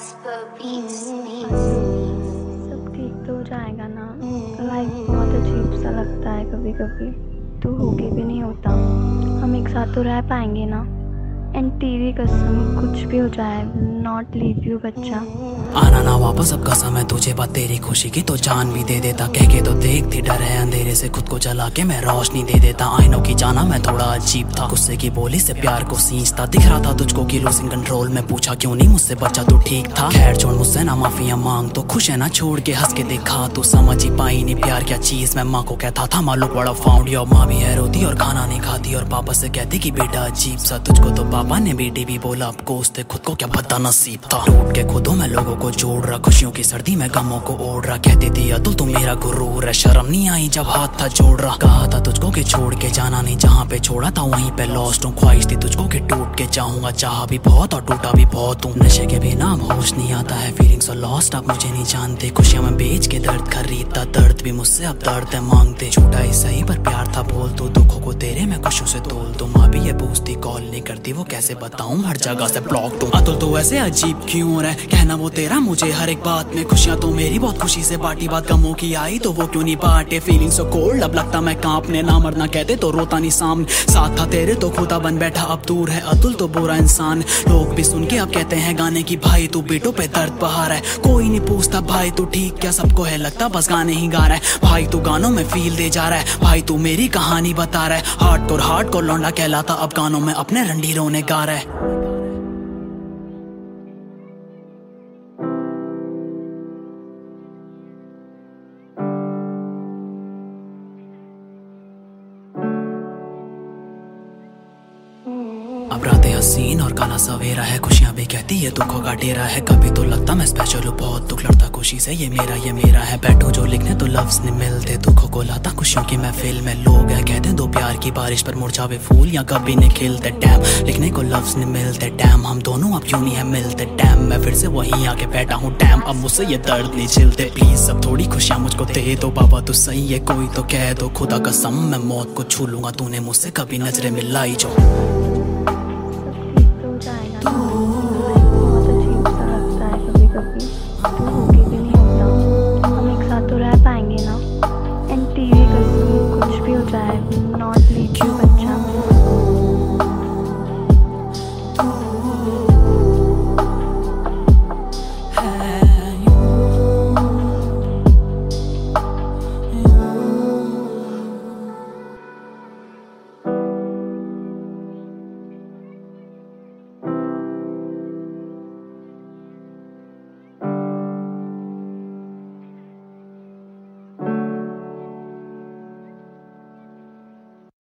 सब ठीक तो हो जाएगा ना। लाइफ बहुत अजीब सा लगता है कभी कभी। तू होके भी नहीं होता। हम एक साथ तो रह पाएंगे ना। एंड तेरी कसम कुछ भी हो जाए, नॉट लीव यू बच्चा। आना ना वापस अब कसम है तुझे, बात तेरी खुशी की तो जान भी दे देता। कह के तो देखती डर है अंधेरे से खुद को जला के मैं रोशनी दे देता। आईनों की जाना मैं थोड़ा अजीब था, गुस्से की बोली से प्यार को सींचता। दिख रहा था तुझको कि लूजिंग कंट्रोल में, पूछा क्यों नहीं मुझसे बच्चा तू ठीक था। खैर छोड़ मुझसे ना माफिया मांग, तो खुश है ना छोड़ के हंस के देखा। तू समझ ही पाई नहीं प्यार क्या चीज, मैं माँ को कहता था माँ लुक बड़ा फाउंड योर। माँ भी है रोती और खाना नहीं खाती और पापा से कहती कि बेटा अजीब सा। तुझको तो पापा ने बेटी भी बोला, अब कोसते खुद को क्या बता नसीब था। टूट के खुदों में लोगों को जोड़ रहा, खुशियों की सर्दी में गमों को ओढ़ रहा। कहती थी अतुल तू मेरा गुरूर है, शर्म नहीं आई जब हाथ था जोड़ रहा। कहा था तुझको कि छोड़ के जाना नहीं, जहाँ पे छोड़ा था वहीं पे लॉस्ट हूँ। ख्वाहिश थी तुझको कि टूट के जाऊंगा, चाहा भी बहुत और टूटा भी बहुत हूँ। नशे के बिना अब होश नहीं आता है, फीलिंग सो लॉस्ट आप मुझे नहीं जानते। खुशियां मैं बेच के दर्द खरीदता, दर्द भी मुझसे अब दर्द है मांगते। झूठा ही सही पर प्यार था बोल तू, दुखों को तेरे मैं खुशियों से तोल दूं। माँ भी ये पूछती कॉल नहीं करती, वो कैसे बताऊं हर जगह से ब्लॉक दूं। अतुल तो ऐसे अजीब क्यों हो रहा है, कहना वो तेरा मुझे हर एक बात में। खुशियां तो मेरी बहुत खुशी से बांटी, बात गमों की आई तो वो क्यों नहीं बांटे। फीलिंग सो कोल्ड अब लगता मैं कांपने, ना मरना कहते तो रोता नहीं सामने। साथ था तेरे तो खुदा बन बैठा, अब दूर है अतुल तो बुरा इंसान। लोग भी सुन के अब कहते हैं गाने की भाई तू बेटों पे दर्द बहा रहा है। कोई नहीं पूछता भाई तू ठीक क्या, सबको है लगता बस गाने ही गा रहा है। भाई तू गानों में फील दे जा रहा है, भाई तू मेरी कहानी बता रहा है। हार्ड को लौंडा कहलाता, अब गानों में अपने रंडीरों ने गा रहा है। अब रातें हसीन और काला सवेरा है, खुशियां भी कहती है दुखों का डेरा है। कभी तो लगता मैं स्पेशल हूँ, बहुत दुख लड़ता खुशी से ये मेरा है। बैठो जो लिखने तो लफ्ज नहीं मिलते, दुखों को लाता खुशियों की महफिल में। लोग है कहते दो प्यार की बारिश पर मुरझावे फूल या कभी नहीं खिलते। डैम लिखने को लफ्ज नहीं मिलते, डैम हम दोनों अब क्यों नहीं है मिलते। डैम मैं फिर से वहीं आके बैठा हूँ, डैम अब मुझसे ये दर्द नहीं झिलते। प्लीज अब थोड़ी खुशियां मुझको दे दो बाबा, तू सही है कोई तो कह दो। खुदा कसम मैं मौत को छू लूंगा, तूने मुझसे कभी नजरें मिलाई जो।